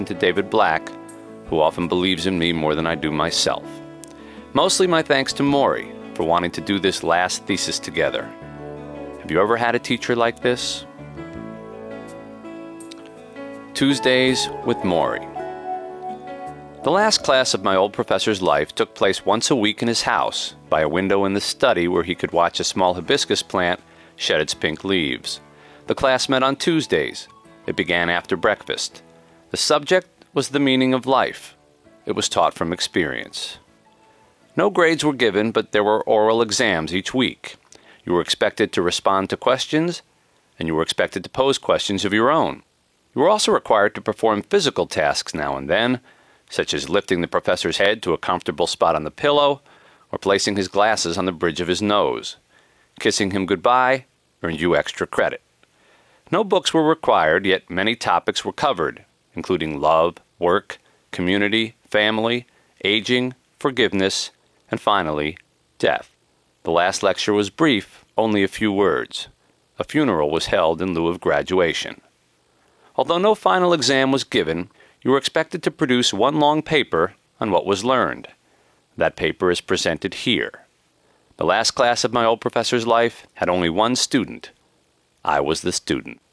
to David Black, who often believes in me more than I do myself. Mostly my thanks to Maury for wanting to do this last thesis together. Have you ever had a teacher like this? Tuesdays with Maury. The last class of my old professor's life took place once a week in his house, by a window in the study where he could watch a small hibiscus plant shed its pink leaves. The class met on Tuesdays. It began after breakfast. The subject was the meaning of life. It was taught from experience. No grades were given, but there were oral exams each week. You were expected to respond to questions, and you were expected to pose questions of your own. You were also required to perform physical tasks now and then, such as lifting the professor's head to a comfortable spot on the pillow, or placing his glasses on the bridge of his nose. Kissing him goodbye earned you extra credit. No books were required, yet many topics were covered, including love, work, community, family, aging, forgiveness, and finally, death. The last lecture was brief, only a few words. A funeral was held in lieu of graduation. Although no final exam was given, you were expected to produce one long paper on what was learned. That paper is presented here. The last class of my old professor's life had only one student. I was the student.